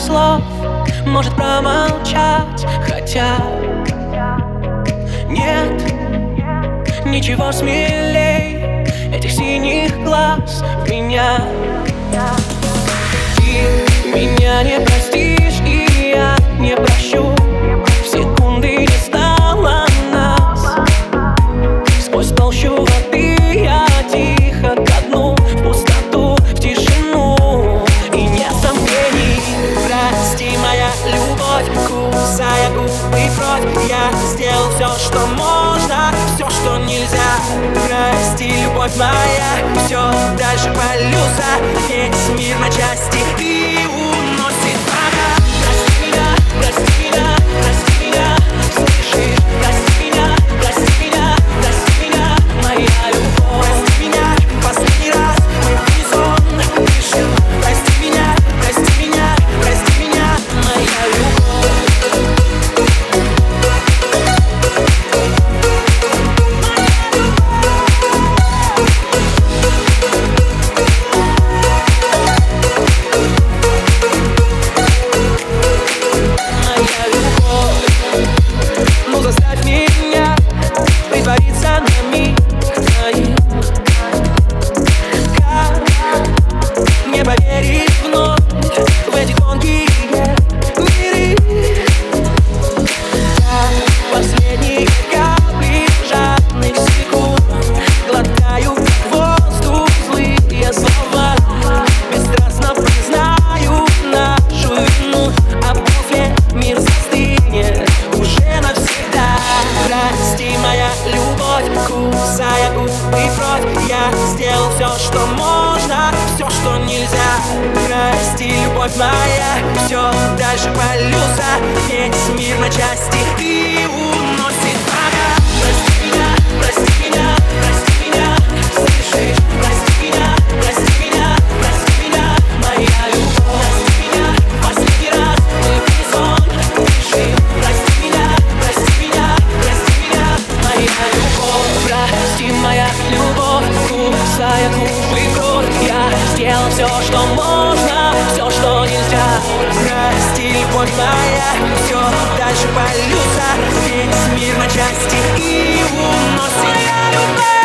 слов может промолчать, хотя нет ничего смелей этих синих глаз в меня. Ты меня не простишь, и я не прощу. В секунды не стало нас. Сквозь толщу воды я тихо ко дну, в пустоту, в тишину. И нет сомнений, прости, моя любовь, кусая губы кровь. Я сделал все, что можно, все, что нельзя. Прости, любовь моя, все дальше полюса. Весь мир на части и уносит пока. Прости меня, прости меня, прости меня, слышишь? Прости меня, прости меня, прости меня, моя любовь. Прости меня, последний раз мы в сон дышим. Прости меня, прости меня, прости меня, моя любовь. Заставь меня притвориться на миг твоим. Как не поверить вновь в эти тонкие миры? Как последние капли жадных секунд глотаю воздух злые слова. Бесстрастно признаю нашу вину, а после мир застынет уже навсегда. Прости, моя любовь, кусая губы кровь. Я сделал все, что можно, все, что нельзя. Прости, любовь моя, все дальше полюса. Весь мир на части и уносит пока. Прости меня, прости меня, прости меня, слышишь? Прости меня, прости меня, прости меня, моя любовь. Прости меня, последний раз мы в сон дышим. Прости меня, прости меня, прости меня, моя любовь. Прости, моя любовь, кусая губы кровь. Я сделал все, что можно, все, что нельзя. Прости, любовь моя, все дальше полюса. Весь мир на части и уносит. Моя любовь.